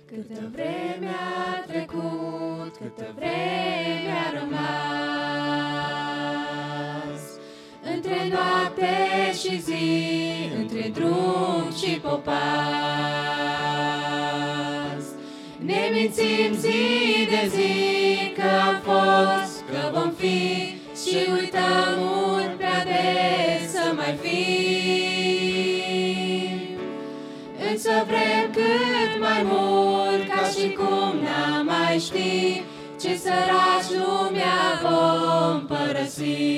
Câtă vreme a trecut, câtă vreme a rămas între noapte și zi, între drum și popas. Ne mințim zi de zi că am fost, că vom fi și uităm mult prea des să mai fim. Însă vrem cât mai mult, ca și cum n-am mai ști ce săraci lumea vom părăsi.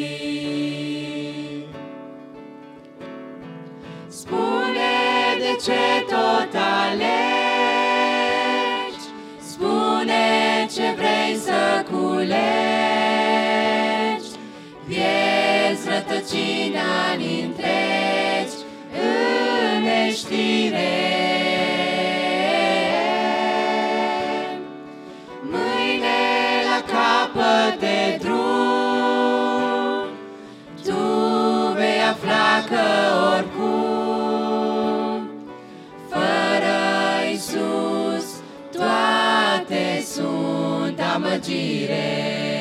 Spune de ce tot alegi, spune ce vrei să culegi. Pierzi rătăcirea ani întregi în neștire. Mâine la capăt de drum tu vei afla că oricum fără Iisus toate sunt amăgire.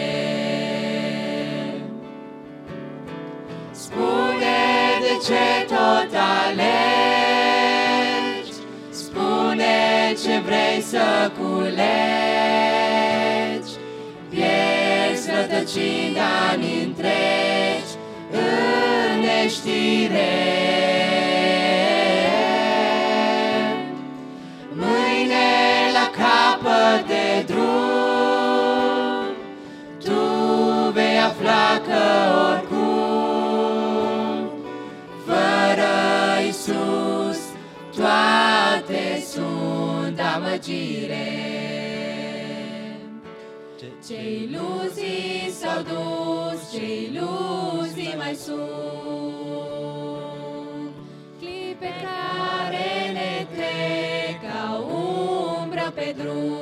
Spune de ce tot alegi, spune ce vrei să culegi. Pierzi rătăcind ani întregi în neștire. Mâine la capăt de drum tu vei afla că oricum fără Iisus toate sunt amăgire. Ce iluzii s-au dus, ce iluzii mai sunt, clipe care ne trec ca umbră pe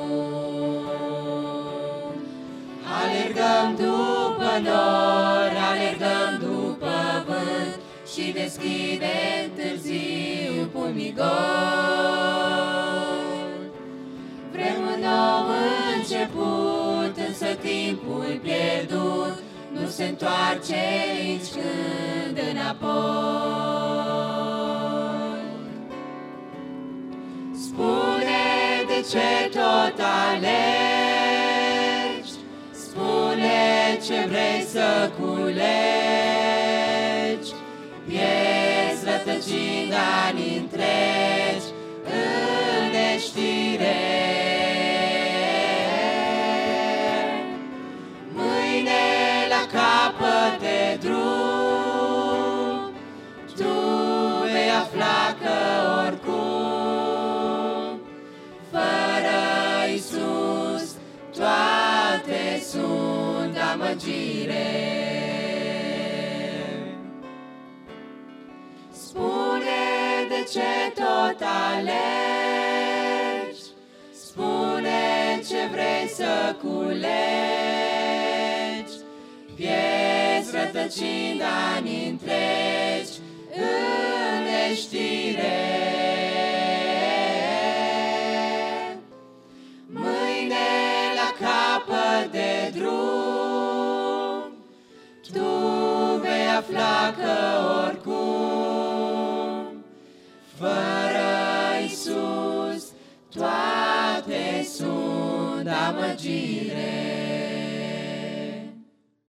drum. Alergăm după nori, alergăm după vânt și deschide târziu pumnii gol. Vrem un nou început, însă timpul pierdut nu se întoarce nici când înapoi. Spune de ce tot alegi, spune ce vrei să culegi. Pierzi rătăcind ani întregi în neștire. Mâine la capăt de drum tu vei afla că oricum fără Iisus toate sunt amăgire. Spune de ce tot alegi, spune ce vrei să culegi. Pierzi rătăcind ani întregi în neștire. Mâine la capăt de drum tu vei afla că oricum fără Iisus toate sunt amăgire.